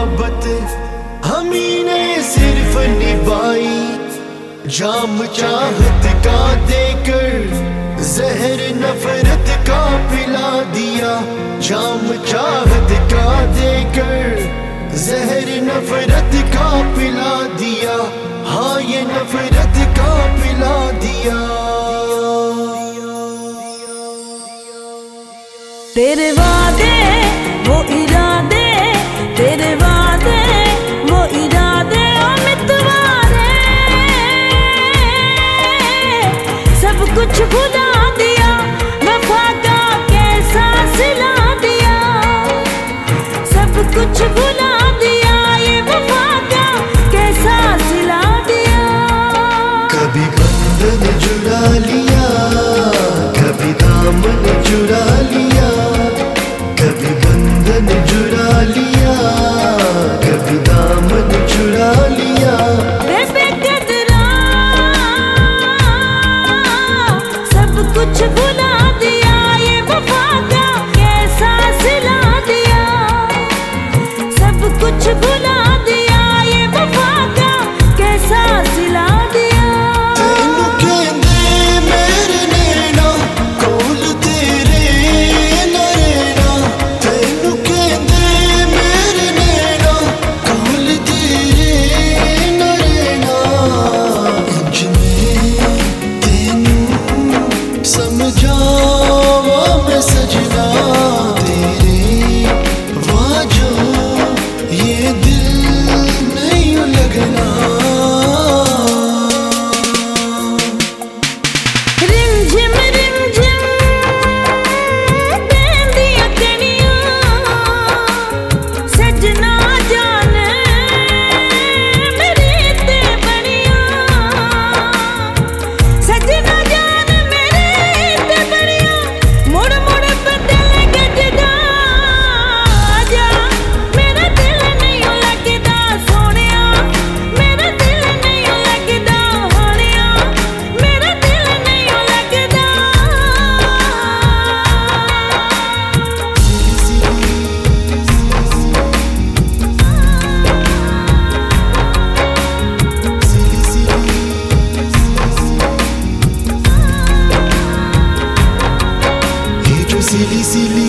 मोहब्बत हमी ने सिर्फ निभाई, जाम चाहत का देकर जहर नफरत का पिला दिया। जाम चाहत का देकर जहर नफरत का पिला दिया। हाँ ये नफरत का पिला दिया। तेरे वादे वो इरादे, तेरे वादे वो इरादे मितवारे, सब कुछ भुला दिया, वफा का कैसा सिला दिया। सब कुछ भुला दिया, ये वफा का कैसा सिला दिया। कभी बंधन जुड़ा लिया, कभी दामन चुरा लिया। कभी बंधन जुड़ा लिया, कभी दामन चुरा लिया। बेकदरा सब कुछ भुला दिया, ये वफा का कैसा सिला दिया। सब कुछ भुला दिया, ये वफा का कैसा सिला दिया। तेनू कहंदे मेरे नैना कोल तेरे ना रहना। तेनू कहंदे मेरे नैना कोल तेरे ना रहना। इंज में तेनू समझावा मैं सजना, तेरे वाजों ये दिल नहीं लगना। रिमझिम रिमझिम बहंदियां कणियां, सजना जाने मेरी ते बनियां। सजना जान मेरी ते बनियां, मुड़ मुड़ बदल गजदा। जा मेरा दिल नहीं लगदा सोनिया, मेरा दिल नहीं लगदा होनिया, मेरा दिल नहीं लगदा। ये जो सिली सिली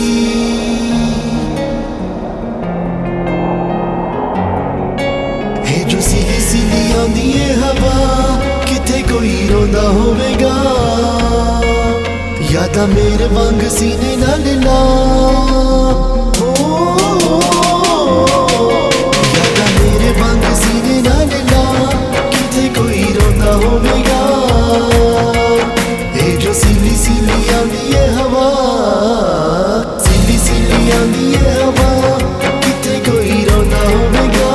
ये जो सिली सिली आंदी है हवा, किथे कोई रोंदा होवेगा। यादा मेरे वांग सीने नाल ला। यादा मेरे वांग सीने नाल ला, किथे कोई रोंदा होवेगा। ये जो सिली सिली आंदी है हवा, सिली सिली आंदी है हवा, किथे कोई रोंदा होवेगा।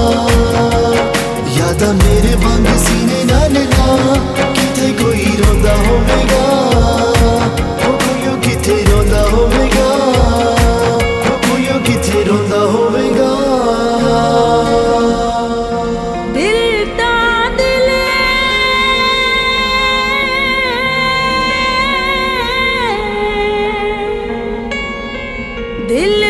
यादा मेरे वांग सीने नाल ला, किथे कोई रोंदा होवेगा। ओ कोई किथे रोंदा होवेगा, ओ कोई किथे रोंदा होवेगा। दिल ता दिल दिल